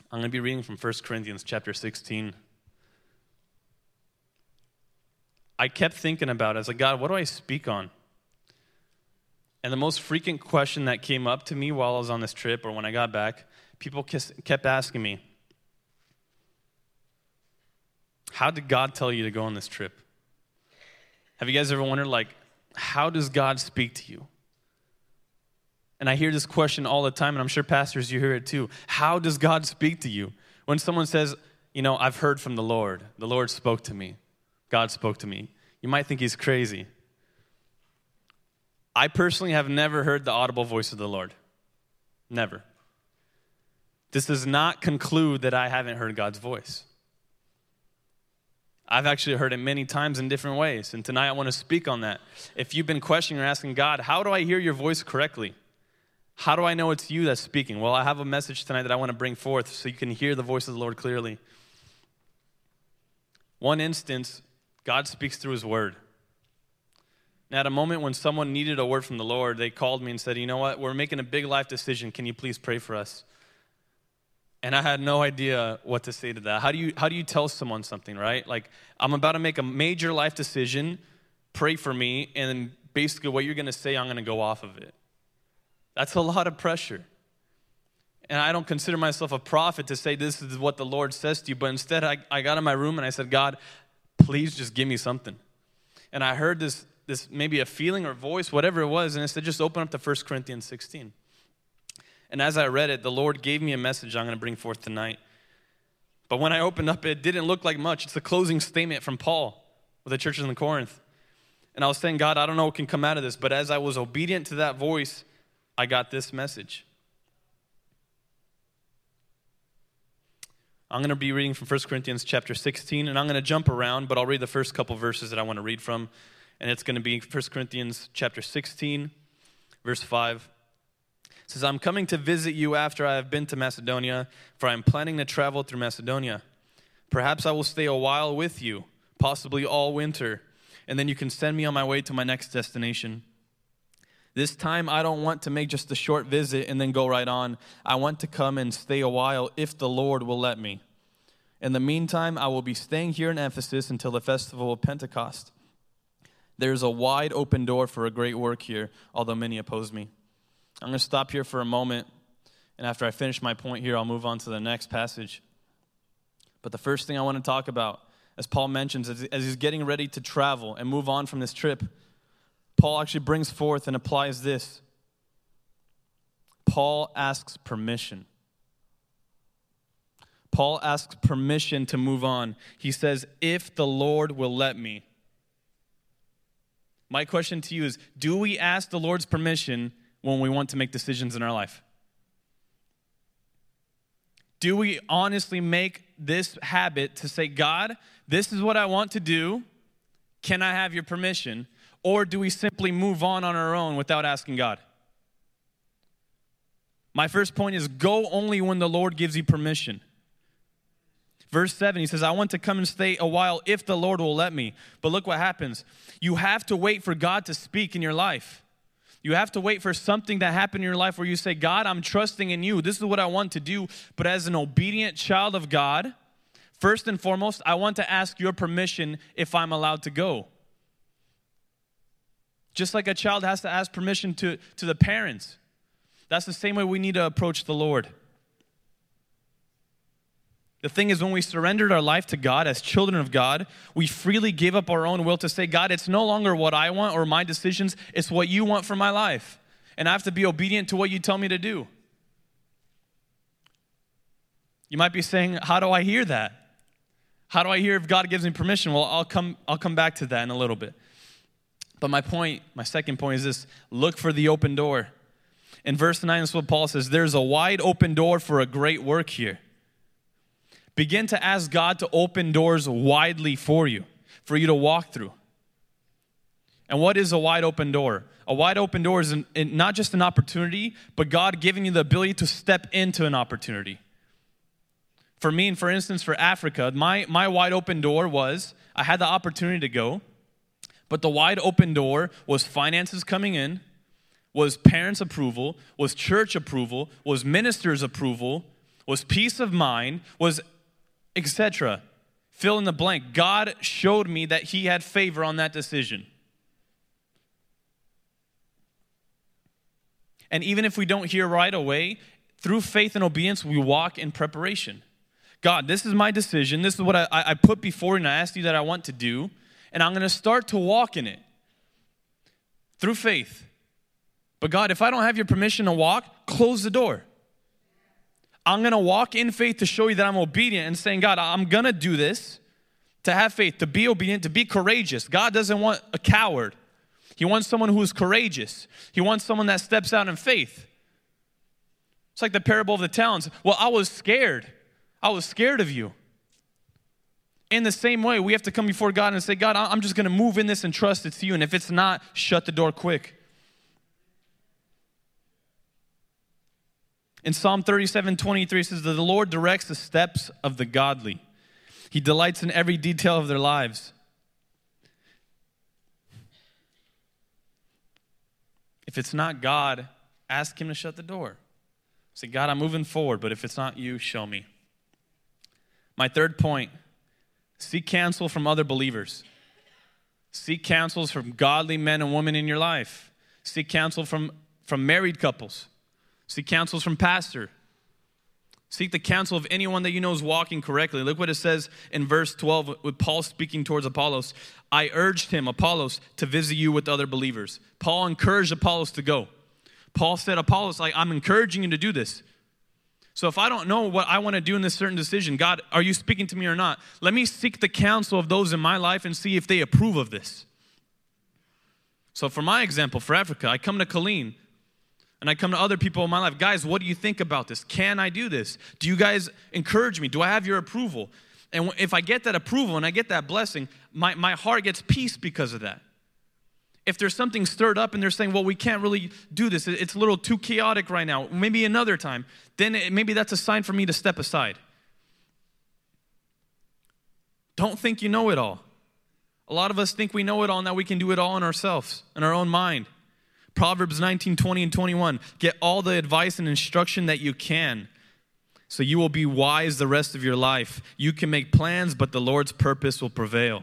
I'm going to be reading from 1 Corinthians chapter 16. I kept thinking about it. I was like, God, what do I speak on? And the most frequent question that came up to me while I was on this trip or when I got back, people kept asking me, how did God tell you to go on this trip? Have you guys ever wondered, like, how does God speak to you? And I hear this question all the time, and I'm sure pastors, you hear it too. How does God speak to you? When someone says, I've heard from the Lord spoke to me, God spoke to me, you might think he's crazy. I personally have never heard the audible voice of the Lord. Never. This does not conclude that I haven't heard God's voice. I've actually heard it many times in different ways, and tonight I want to speak on that. If you've been questioning or asking God, how do I hear your voice correctly? How do I know it's you that's speaking? Well, I have a message tonight that I want to bring forth so you can hear the voice of the Lord clearly. One instance, God speaks through his word. Now, at a moment when someone needed a word from the Lord, they called me and said, you know what, we're making a big life decision. Can you please pray for us? And I had no idea what to say to that. How do you tell someone something, right? Like, I'm about to make a major life decision, pray for me, and then basically what you're going to say, I'm going to go off of it. That's a lot of pressure. And I don't consider myself a prophet to say this is what the Lord says to you, but instead I got in my room and I said, God, please just give me something. And I heard this maybe a feeling or voice, whatever it was, and it said, just open up to 1 Corinthians 16. And as I read it, the Lord gave me a message I'm going to bring forth tonight. But when I opened up, it didn't look like much. It's a closing statement from Paul with the churches in Corinth. And I was saying, God, I don't know what can come out of this. But as I was obedient to that voice, I got this message. I'm going to be reading from 1 Corinthians chapter 16, and I'm going to jump around, but I'll read the first couple verses that I want to read from. And it's going to be 1 Corinthians chapter 16, verse 5. It says, I'm coming to visit you after I have been to Macedonia, for I am planning to travel through Macedonia. Perhaps I will stay a while with you, possibly all winter, and then you can send me on my way to my next destination. This time I don't want to make just a short visit and then go right on. I want to come and stay a while if the Lord will let me. In the meantime, I will be staying here in Ephesus until the festival of Pentecost. There's a wide open door for a great work here, although many oppose me. I'm going to stop here for a moment, and after I finish my point here, I'll move on to the next passage. But the first thing I want to talk about, as Paul mentions, as he's getting ready to travel and move on from this trip, Paul actually brings forth and applies this. Paul asks permission. Paul asks permission to move on. He says, if the Lord will let me. My question to you is, do we ask the Lord's permission when we want to make decisions in our life? Do we honestly make this habit to say, God, this is what I want to do. Can I have your permission? Or do we simply move on our own without asking God? My first point is go only when the Lord gives you permission. Verse 7, he says, I want to come and stay a while if the Lord will let me. But look what happens. You have to wait for God to speak in your life. You have to wait for something to happen in your life where you say, God, I'm trusting in you. This is what I want to do. But as an obedient child of God, first and foremost, I want to ask your permission if I'm allowed to go. Just like a child has to ask permission to the parents. That's the same way we need to approach the Lord. The thing is, when we surrendered our life to God as children of God, we freely gave up our own will to say, God, it's no longer what I want or my decisions, it's what you want for my life. And I have to be obedient to what you tell me to do. You might be saying, how do I hear that? How do I hear if God gives me permission? Well, I'll come back to that in a little bit. But my second point is this: look for the open door. In verse 9, this is what Paul says, there's a wide open door for a great work here. Begin to ask God to open doors widely for you to walk through. And what is a wide open door? A wide open door is not just an opportunity, but God giving you the ability to step into an opportunity. For me, and for instance, for Africa, my wide open door was, I had the opportunity to go, but the wide open door was finances coming in, was parents' approval, was church approval, was ministers' approval, was peace of mind, was etc. Fill in the blank. God showed me that he had favor on that decision. And even if we don't hear right away, through faith and obedience, we walk in preparation. God, this is my decision. This is what I put before you and I asked you that I want to do. And I'm going to start to walk in it through faith. But God, if I don't have your permission to walk, close the door. I'm going to walk in faith to show you that I'm obedient and saying, God, I'm going to do this, to have faith, to be obedient, to be courageous. God doesn't want a coward. He wants someone who is courageous. He wants someone that steps out in faith. It's like the parable of the talents. Well, I was scared. I was scared of you. In the same way, we have to come before God and say, God, I'm just going to move in this and trust it's you. And if it's not, shut the door quick. In Psalm 37:23, it says that the Lord directs the steps of the godly. He delights in every detail of their lives. If it's not God, ask him to shut the door. Say, God, I'm moving forward, but if it's not you, show me. My third point, seek counsel from other believers. Seek counsels from godly men and women in your life. Seek counsel from married couples. Seek counsels from pastor. Seek the counsel of anyone that you know is walking correctly. Look what it says in verse 12 with Paul speaking towards Apollos. I urged him, Apollos, to visit you with other believers. Paul encouraged Apollos to go. Paul said, Apollos, I'm encouraging you to do this. So if I don't know what I want to do in this certain decision, God, are you speaking to me or not? Let me seek the counsel of those in my life and see if they approve of this. So for my example, for Africa, I come to Colleen. And I come to other people in my life. Guys, what do you think about this? Can I do this? Do you guys encourage me? Do I have your approval? And if I get that approval and I get that blessing, my heart gets peace because of that. If there's something stirred up and they're saying, well, we can't really do this. It's a little too chaotic right now. Maybe another time. Then maybe that's a sign for me to step aside. Don't think you know it all. A lot of us think we know it all and that we can do it all in ourselves, in our own mind. Proverbs 19:20 and 21. Get all the advice and instruction that you can, so you will be wise the rest of your life. You can make plans, but the Lord's purpose will prevail.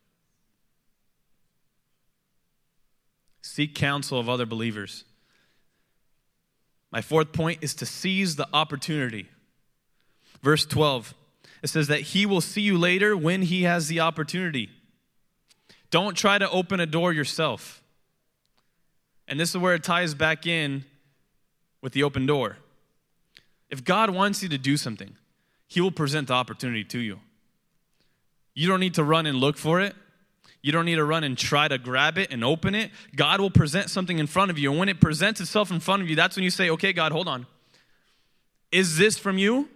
Seek counsel of other believers. My fourth point is to seize the opportunity. Verse 12, it says that he will see you later when he has the opportunity. Don't try to open a door yourself. And this is where it ties back in with the open door. If God wants you to do something, he will present the opportunity to you. You don't need to run and look for it. You don't need to run and try to grab it and open it. God will present something in front of you. And when it presents itself in front of you, that's when you say, okay, God, hold on. Is this from you?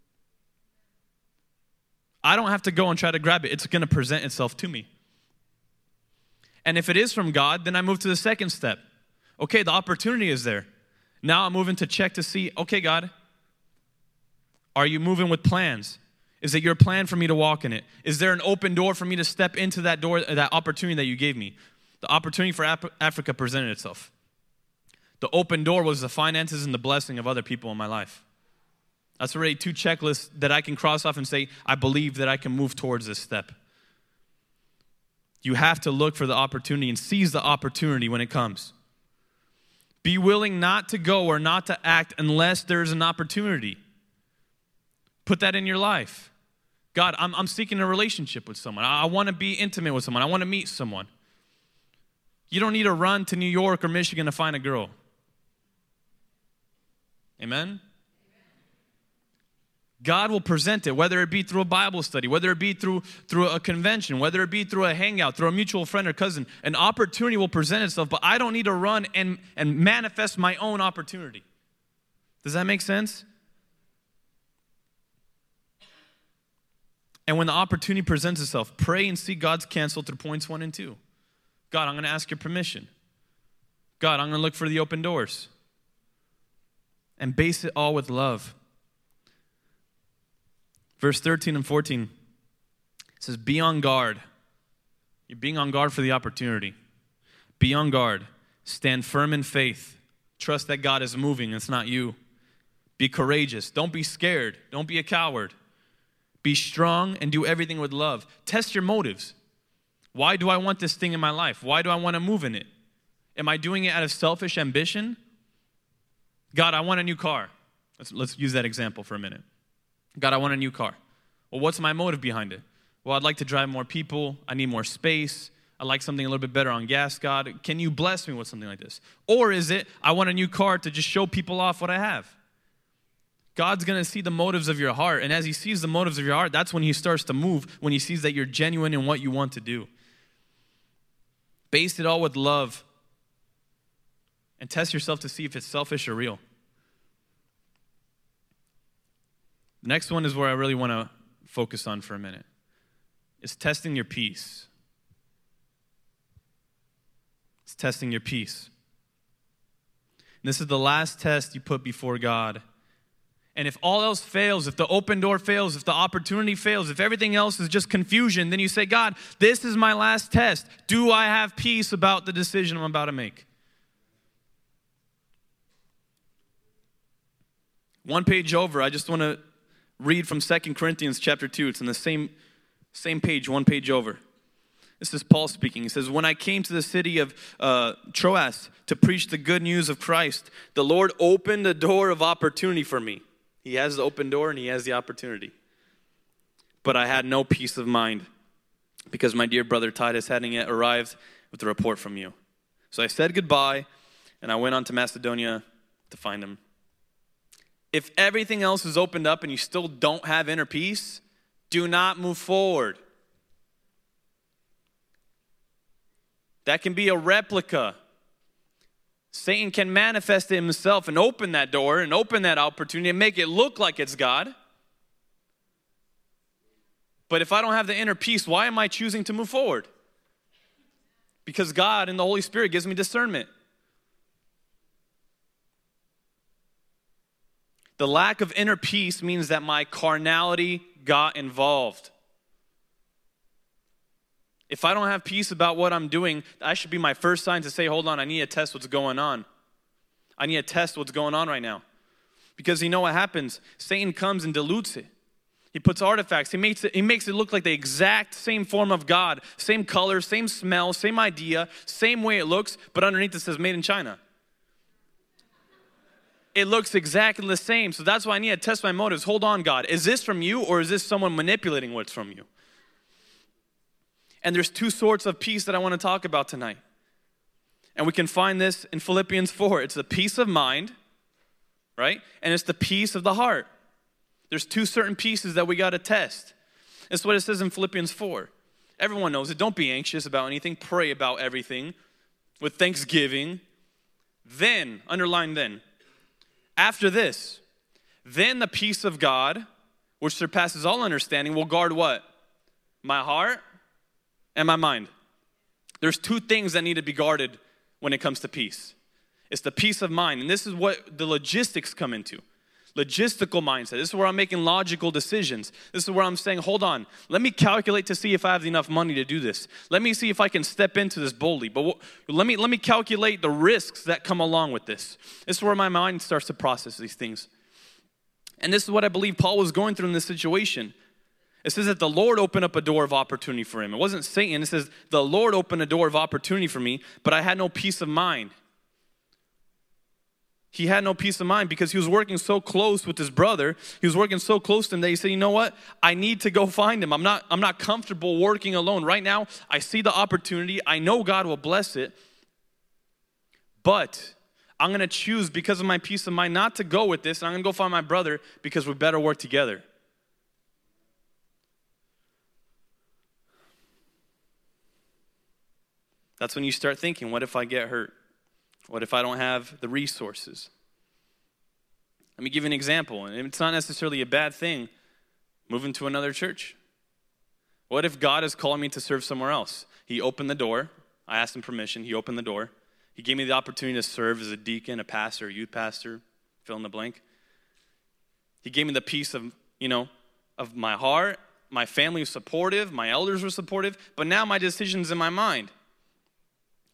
I don't have to go and try to grab it. It's going to present itself to me. And if it is from God, then I move to the second step. Okay, the opportunity is there. Now I'm moving to check to see, okay, God, are you moving with plans? Is it your plan for me to walk in it? Is there an open door for me to step into that door, that opportunity that you gave me? The opportunity for Africa presented itself. The open door was the finances and the blessing of other people in my life. That's already two checklists that I can cross off and say, I believe that I can move towards this step. You have to look for the opportunity and seize the opportunity when it comes. Be willing not to go or not to act unless there's an opportunity. Put that in your life. God, I'm seeking a relationship with someone. I want to be intimate with someone. I want to meet someone. You don't need to run to New York or Michigan to find a girl. Amen? God will present it, whether it be through a Bible study, whether it be through a convention, whether it be through a hangout, through a mutual friend or cousin. An opportunity will present itself, but I don't need to run and manifest my own opportunity. Does that make sense? And when the opportunity presents itself, pray and seek God's counsel through points 1 and 2. God, I'm going to ask your permission. God, I'm going to look for the open doors. And base it all with love. Verse 13 and 14 says, be on guard. You're being on guard for the opportunity. Be on guard. Stand firm in faith. Trust that God is moving. It's not you. Be courageous. Don't be scared. Don't be a coward. Be strong and do everything with love. Test your motives. Why do I want this thing in my life? Why do I want to move in it? Am I doing it out of selfish ambition? God, I want a new car. Let's use that example for a minute. God, I want a new car. Well, what's my motive behind it? Well, I'd like to drive more people. I need more space. I like something a little bit better on gas, God. Can you bless me with something like this? Or is it, I want a new car to just show people off what I have? God's going to see the motives of your heart. And as he sees the motives of your heart, that's when he starts to move, when he sees that you're genuine in what you want to do. Base it all with love. And test yourself to see if it's selfish or real. The next one is where I really want to focus on for a minute. It's testing your peace. It's testing your peace. And this is the last test you put before God. And if all else fails, if the open door fails, if the opportunity fails, if everything else is just confusion, then you say, God, this is my last test. Do I have peace about the decision I'm about to make? One page over, I just want to read from 2 Corinthians chapter 2. It's in the same page, one page over. This is Paul speaking. He says, when I came to the city of Troas to preach the good news of Christ, the Lord opened a door of opportunity for me. He has the open door and he has the opportunity. But I had no peace of mind because my dear brother Titus hadn't yet arrived with a report from you. So I said goodbye and I went on to Macedonia to find him. If everything else is opened up and you still don't have inner peace, do not move forward. That can be a replica. Satan can manifest it himself and open that door and open that opportunity and make it look like it's God. But if I don't have the inner peace, why am I choosing to move forward? Because God and the Holy Spirit gives me discernment. The lack of inner peace means that my carnality got involved. If I don't have peace about what I'm doing, that should be my first sign to say, hold on, I need to test what's going on. I need to test what's going on right now. Because you know what happens? Satan comes and dilutes it. He puts artifacts. He makes it look like the exact same form of God. Same color, same smell, same idea, same way it looks, but underneath it says made in China. It looks exactly the same. So that's why I need to test my motives. Hold on, God. Is this from you or is this someone manipulating what's from you? And there's two sorts of peace that I want to talk about tonight. And we can find this in Philippians 4. It's the peace of mind, right? And it's the peace of the heart. There's two certain pieces that we got to test. That's what it says in Philippians 4. Everyone knows it. Don't be anxious about anything. Pray about everything with thanksgiving. Then, underline then. After this, then the peace of God, which surpasses all understanding, will guard what? My heart and my mind. There's two things that need to be guarded when it comes to peace. It's the peace of mind, and this is what the logistics come into. Logistical mindset. This is where I'm making logical decisions. This is where I'm saying, hold on, let me calculate to see if I have enough money to do this. Let me see if I can step into this boldly. But let me calculate the risks that come along with this. This is where my mind starts to process these things. And this is what I believe Paul was going through in this situation. It says that the Lord opened up a door of opportunity for him. It wasn't Satan. It says the Lord opened a door of opportunity for me, but I had no peace of mind. He had no peace of mind because he was working so close with his brother. He was working so close to him that he said, you know what? I need to go find him. I'm not comfortable working alone. Right now, I see the opportunity. I know God will bless it. But I'm going to choose because of my peace of mind not to go with this. And I'm going to go find my brother because we better work together. That's when you start thinking, what if I get hurt? What if I don't have the resources? Let me give you an example, and it's not necessarily a bad thing, moving to another church. What if God is calling me to serve somewhere else? He opened the door. I asked him permission. He opened the door. He gave me the opportunity to serve as a deacon, a pastor, a youth pastor, fill in the blank. He gave me the peace of my heart. My family was supportive. My elders were supportive. But now my decision's in my mind.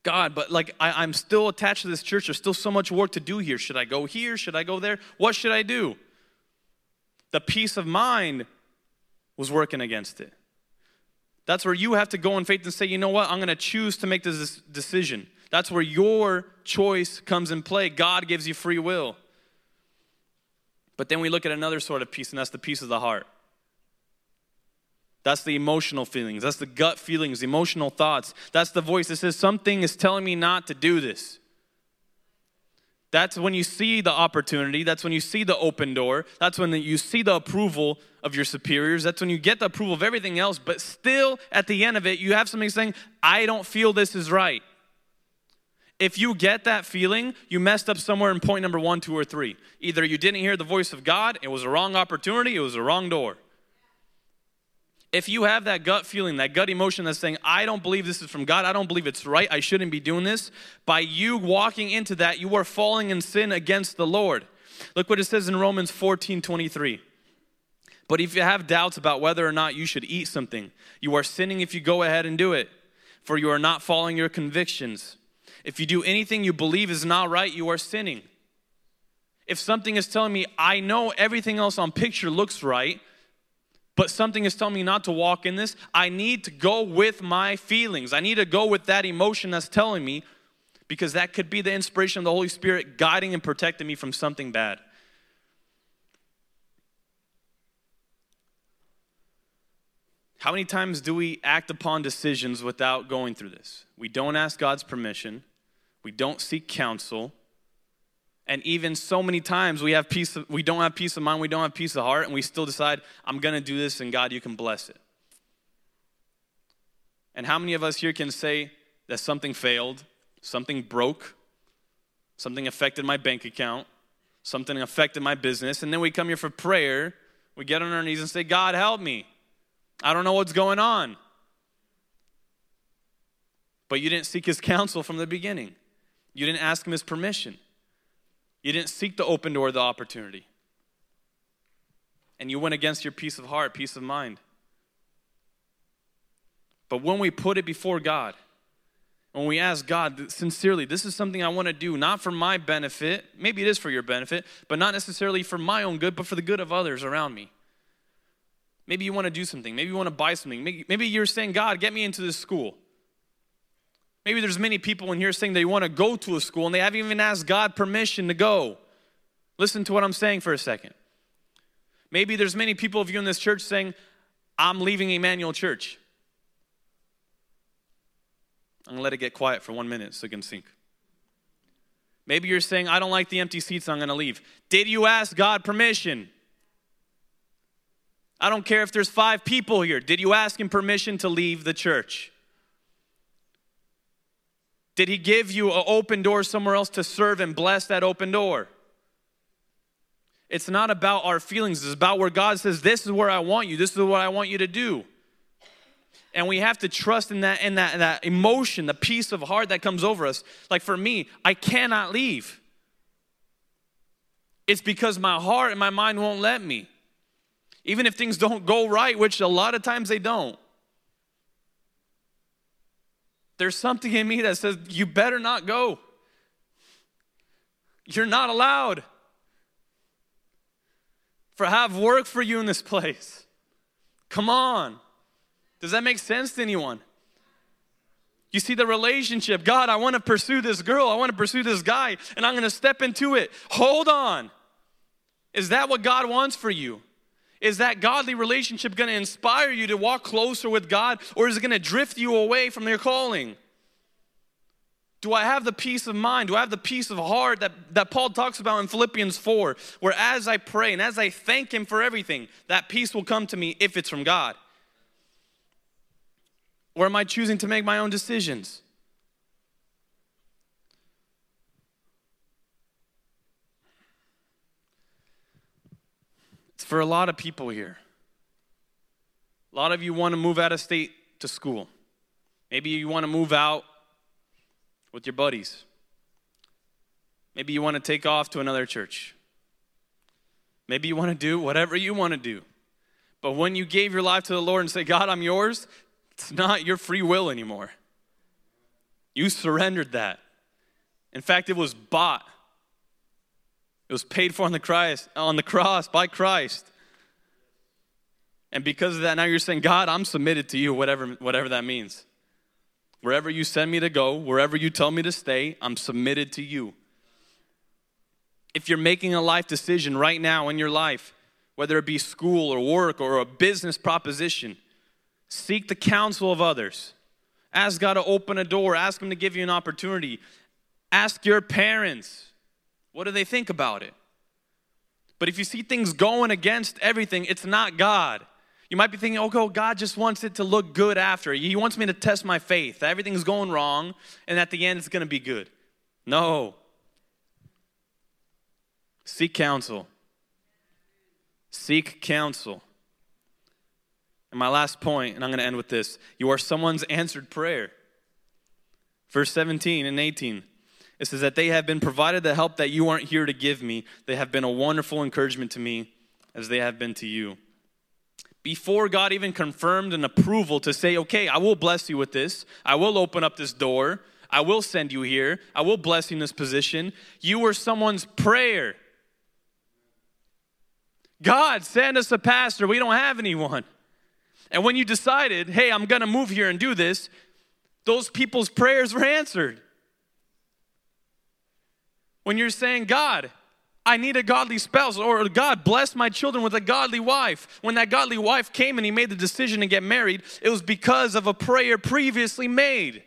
God, but like I'm still attached to this church. There's still so much work to do here. Should I go here? Should I go there? What should I do? The peace of mind was working against it. That's where you have to go in faith and say, you know what? I'm going to choose to make this decision. That's where your choice comes in play. God gives you free will. But then we look at another sort of peace, and that's the peace of the heart. That's the emotional feelings. That's the gut feelings, the emotional thoughts. That's the voice that says something is telling me not to do this. That's when you see the opportunity. That's when you see the open door. That's when you see the approval of your superiors. That's when you get the approval of everything else. But still, at the end of it, you have something saying, I don't feel this is right. If you get that feeling, you messed up somewhere in point number 1, 2, or 3. Either you didn't hear the voice of God, it was a wrong opportunity, it was a wrong door. If you have that gut feeling, that gut emotion that's saying, I don't believe this is from God, I don't believe it's right, I shouldn't be doing this, by you walking into that, you are falling in sin against the Lord. Look what it says in Romans 14:23. But if you have doubts about whether or not you should eat something, you are sinning if you go ahead and do it, for you are not following your convictions. If you do anything you believe is not right, you are sinning. If something is telling me, I know everything else on picture looks right, but something is telling me not to walk in this, I need to go with my feelings. I need to go with that emotion that's telling me, because that could be the inspiration of the Holy Spirit guiding and protecting me from something bad. How many times do we act upon decisions without going through this? We don't ask God's permission. We don't seek counsel. And even so many times we don't have peace of mind, we don't have peace of heart, and we still decide, I'm going to do this, and God, you can bless it. And how many of us here can say that something failed, something broke, something affected my bank account, something affected my business, and then we come here for prayer, we get on our knees and say, God, help me. I don't know what's going on. But you didn't seek his counsel from the beginning. You didn't ask him his permission. You didn't seek the open door, the opportunity. And you went against your peace of heart, peace of mind. But when we put it before God, when we ask God sincerely, this is something I want to do, not for my benefit, maybe it is for your benefit, but not necessarily for my own good, but for the good of others around me. Maybe you want to do something. Maybe you want to buy something. Maybe you're saying, God, get me into this school. Maybe there's many people in here saying they want to go to a school and they haven't even asked God permission to go. Listen to what I'm saying for a second. Maybe there's many people of you in this church saying, I'm leaving Emmanuel Church. I'm going to let it get quiet for 1 minute so it can sink. Maybe you're saying, I don't like the empty seats, I'm going to leave. Did you ask God permission? I don't care if there's 5 people here. Did you ask him permission to leave the church? Did he give you an open door somewhere else to serve and bless that open door? It's not about our feelings. It's about where God says, this is where I want you. This is what I want you to do. And we have to trust in that emotion, the peace of heart that comes over us. Like for me, I cannot leave. It's because my heart and my mind won't let me. Even if things don't go right, which a lot of times they don't. There's something in me that says, you better not go. You're not allowed. For I have work for you in this place. Come on. Does that make sense to anyone? You see the relationship. God, I want to pursue this girl. I want to pursue this guy. And I'm going to step into it. Hold on. Is that what God wants for you? Is that godly relationship going to inspire you to walk closer with God, or is it going to drift you away from your calling? Do I have the peace of mind? Do I have the peace of heart that Paul talks about in Philippians 4, where as I pray and as I thank him for everything, that peace will come to me if it's from God? Or am I choosing to make my own decisions? For a lot of people here. A lot of you want to move out of state to school. Maybe you want to move out with your buddies. Maybe you want to take off to another church. Maybe you want to do whatever you want to do. But when you gave your life to the Lord and say, God, I'm yours, it's not your free will anymore. You surrendered that. In fact, it was bought. It was paid for on the cross by Christ. And because of that, now you're saying, God, I'm submitted to you, whatever that means. Wherever you send me to go, wherever you tell me to stay, I'm submitted to you. If you're making a life decision right now in your life, whether it be school or work or a business proposition, seek the counsel of others. Ask God to open a door. Ask Him to give you an opportunity. Ask your parents. What do they think about it? But if you see things going against everything, it's not God. You might be thinking, oh, God just wants it to look good after. He wants me to test my faith. Everything's going wrong, and at the end it's going to be good. No. Seek counsel. Seek counsel. And my last point, and I'm going to end with this. You are someone's answered prayer. Verse 17 and 18. It says that they have been provided the help that you aren't here to give me. They have been a wonderful encouragement to me as they have been to you. Before God even confirmed an approval to say, okay, I will bless you with this. I will open up this door. I will send you here. I will bless you in this position. You were someone's prayer. God, send us a pastor. We don't have anyone. And when you decided, hey, I'm going to move here and do this, those people's prayers were answered. When you're saying, God, I need a godly spouse, or God, bless my children with a godly wife. When that godly wife came and he made the decision to get married, it was because of a prayer previously made.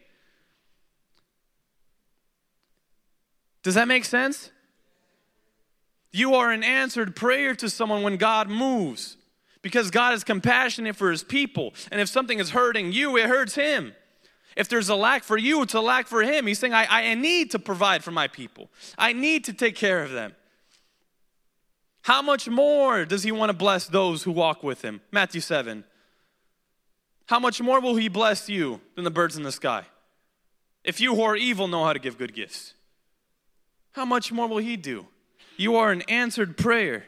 Does that make sense? You are an answered prayer to someone when God moves, because God is compassionate for His people. And if something is hurting you, it hurts Him. If there's a lack for you, it's a lack for Him. He's saying, I need to provide for my people. I need to take care of them. How much more does He want to bless those who walk with Him? Matthew 7. How much more will He bless you than the birds in the sky? If you who are evil know how to give good gifts, how much more will He do? You are an answered prayer.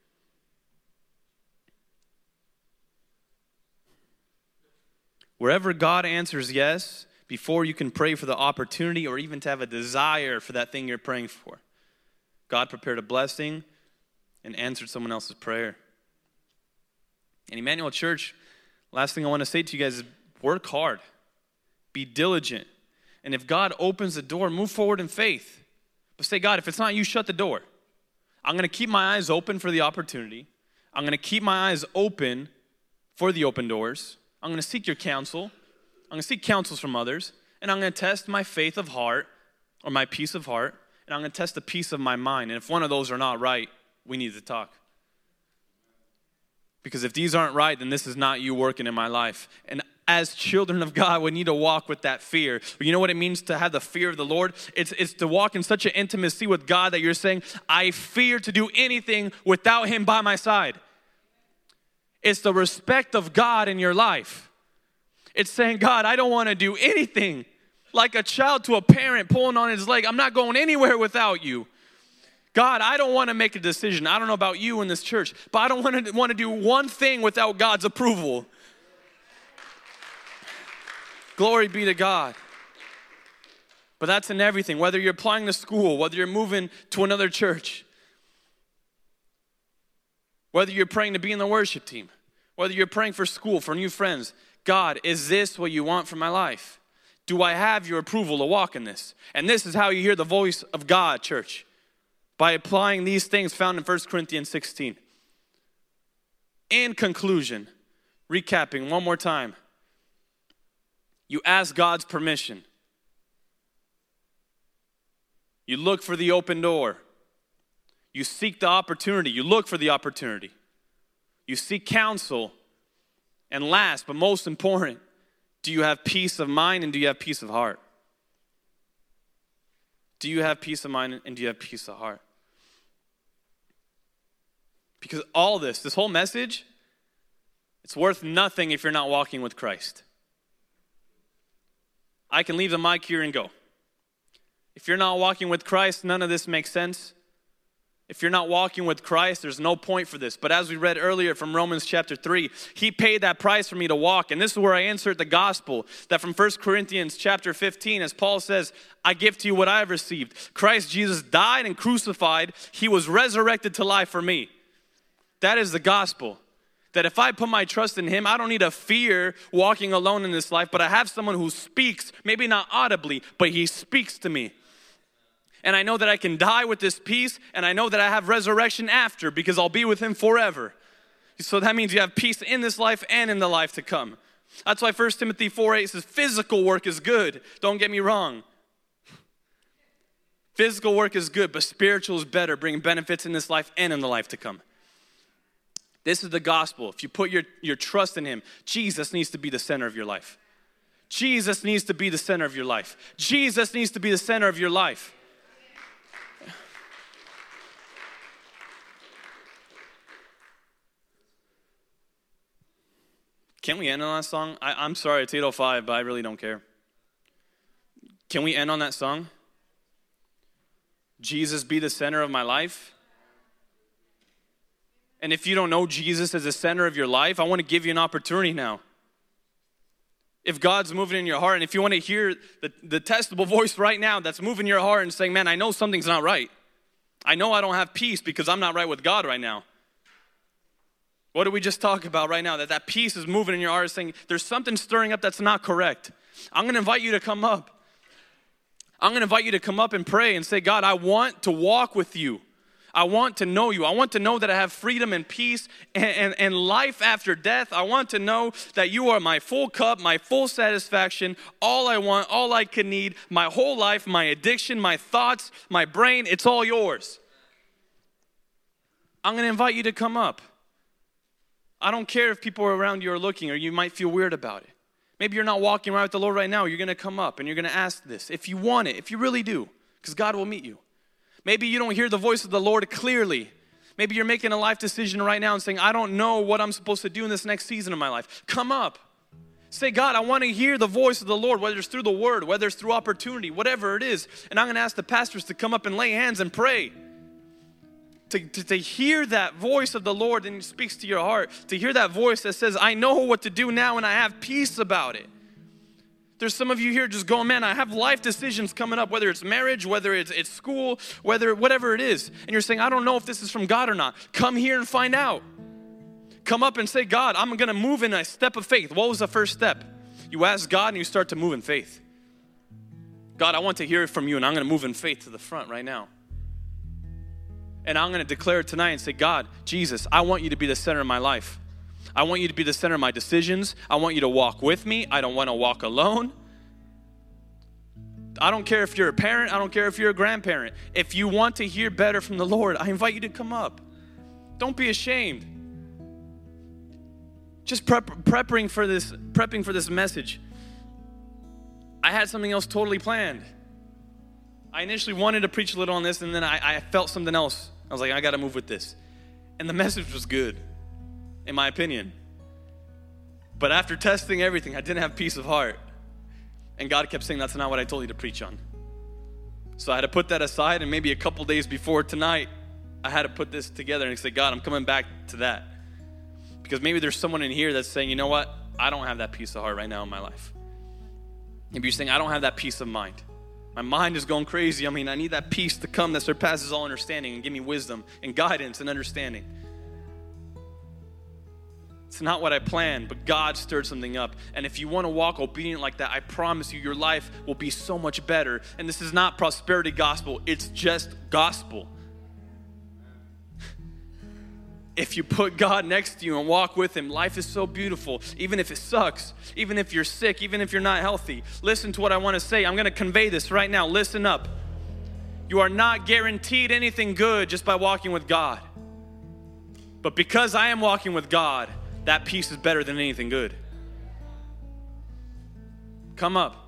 Wherever God answers yes, before you can pray for the opportunity or even to have a desire for that thing you're praying for, God prepared a blessing and answered someone else's prayer. And Emmanuel Church, last thing I want to say to you guys is work hard. Be diligent. And if God opens the door, move forward in faith. But say, God, if it's not you, shut the door. I'm going to keep my eyes open for the opportunity. I'm going to keep my eyes open for the open doors. I'm going to seek your counsel. I'm going to seek counsels from others. And I'm going to test my faith of heart or my peace of heart. And I'm going to test the peace of my mind. And if one of those are not right, we need to talk. Because if these aren't right, then this is not you working in my life. And as children of God, we need to walk with that fear. You know what it means to have the fear of the Lord? It's to walk in such an intimacy with God that you're saying, I fear to do anything without Him by my side. It's the respect of God in your life. It's saying, God, I don't want to do anything like a child to a parent pulling on his leg. I'm not going anywhere without you. God, I don't want to make a decision. I don't know about you in this church, but I don't want to do one thing without God's approval. Glory be to God. But that's in everything, whether you're applying to school, whether you're moving to another church, whether you're praying to be in the worship team, whether you're praying for school, for new friends. God, is this what you want for my life? Do I have your approval to walk in this? And this is how you hear the voice of God, church. By applying these things found in 1 Corinthians 16. In conclusion, recapping one more time. You ask God's permission. You look for the open door. You seek the opportunity. You look for the opportunity. You seek counsel. And last, but most important, do you have peace of mind and do you have peace of heart? Do you have peace of mind and do you have peace of heart? Because all this whole message, it's worth nothing if you're not walking with Christ. I can leave the mic here and go. If you're not walking with Christ, none of this makes sense. If you're not walking with Christ, there's no point for this. But as we read earlier from Romans chapter 3, he paid that price for me to walk. And this is where I insert the gospel, that from 1 Corinthians chapter 15, as Paul says, I give to you what I have received. Christ Jesus died and crucified. He was resurrected to life for me. That is the gospel. That if I put my trust in him, I don't need to fear walking alone in this life, but I have someone who speaks, maybe not audibly, but he speaks to me. And I know that I can die with this peace, and I know that I have resurrection after because I'll be with him forever. So that means you have peace in this life and in the life to come. That's why 1 Timothy 4:8 says physical work is good. Don't get me wrong. Physical work is good, but spiritual is better, bringing benefits in this life and in the life to come. This is the gospel. If you put your trust in him, Jesus needs to be the center of your life. Jesus needs to be the center of your life. Jesus needs to be the center of your life. Can we end on that song? I'm sorry, it's 8:05, but I really don't care. Can we end on that song? Jesus be the center of my life. And if you don't know Jesus as the center of your life, I want to give you an opportunity now. If God's moving in your heart, and if you want to hear the testable voice right now that's moving your heart and saying, man, I know something's not right. I know I don't have peace because I'm not right with God right now. What did we just talk about right now? That peace is moving in your heart, saying there's something stirring up that's not correct. I'm going to invite you to come up. I'm going to invite you to come up and pray and say, God, I want to walk with you. I want to know you. I want to know that I have freedom and peace and life after death. I want to know that you are my full cup, my full satisfaction, all I want, all I could need, my whole life, my addiction, my thoughts, my brain, it's all yours. I'm going to invite you to come up. I don't care if people around you are looking or you might feel weird about it. Maybe you're not walking right with the Lord right now. You're going to come up and you're going to ask this. If you want it, if you really do, because God will meet you. Maybe you don't hear the voice of the Lord clearly. Maybe you're making a life decision right now and saying, I don't know what I'm supposed to do in this next season of my life. Come up. Say, God, I want to hear the voice of the Lord, whether it's through the word, whether it's through opportunity, whatever it is. And I'm going to ask the pastors to come up and lay hands and pray. To hear that voice of the Lord and it speaks to your heart. To hear that voice that says, I know what to do now and I have peace about it. There's some of you here just going, man, I have life decisions coming up, whether it's marriage, whether it's school, whatever it is. And you're saying, I don't know if this is from God or not. Come here and find out. Come up and say, God, I'm going to move in a step of faith. What was the first step? You ask God and you start to move in faith. God, I want to hear it from you and I'm going to move in faith to the front right now. And I'm going to declare it tonight and say, God, Jesus, I want you to be the center of my life. I want you to be the center of my decisions. I want you to walk with me. I don't want to walk alone. I don't care if you're a parent. I don't care if you're a grandparent. If you want to hear better from the Lord, I invite you to come up. Don't be ashamed. Just prepping for this message. I had something else totally planned. I initially wanted to preach a little on this, and then I felt something else. I was like, I got to move with this. And the message was good, in my opinion. But after testing everything, I didn't have peace of heart. And God kept saying, that's not what I told you to preach on. So I had to put that aside, and maybe a couple days before tonight, I had to put this together and say, God, I'm coming back to that. Because maybe there's someone in here that's saying, you know what? I don't have that peace of heart right now in my life. Maybe you're saying, I don't have that peace of mind. My mind is going crazy. I need that peace to come that surpasses all understanding and give me wisdom and guidance and understanding. It's not what I planned, but God stirred something up. And if you want to walk obedient like that, I promise you your life will be so much better. And this is not prosperity gospel. It's just gospel. If you put God next to you and walk with him, life is so beautiful. Even if it sucks, even if you're sick, even if you're not healthy. Listen to what I want to say. I'm going to convey this right now. Listen up. You are not guaranteed anything good just by walking with God. But because I am walking with God, that peace is better than anything good. Come up.